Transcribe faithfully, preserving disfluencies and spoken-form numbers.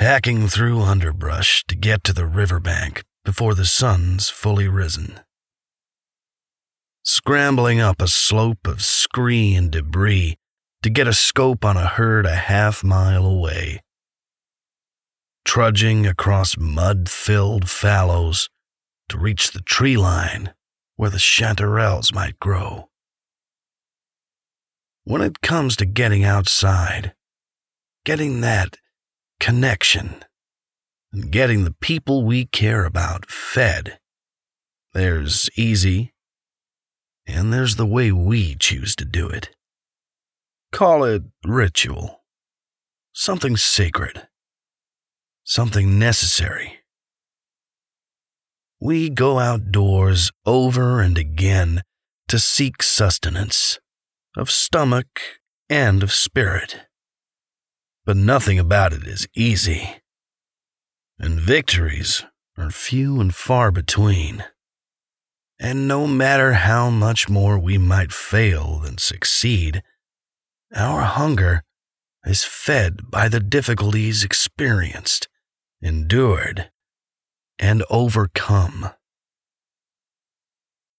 hacking through underbrush to get to the riverbank before the sun's fully risen. Scrambling up a slope of scree and debris to get a scope on a herd a half mile away. Trudging across mud-filled fallows to reach the tree line where the chanterelles might grow. When it comes to getting outside, getting that connection, and getting the people we care about fed, there's easy, and there's the way we choose to do it. Call it ritual, something sacred, something necessary. We go outdoors over and again to seek sustenance, of stomach and of spirit. But nothing about it is easy, and victories are few and far between. And no matter how much more we might fail than succeed, our hunger is fed by the difficulties experienced, endured, and overcome.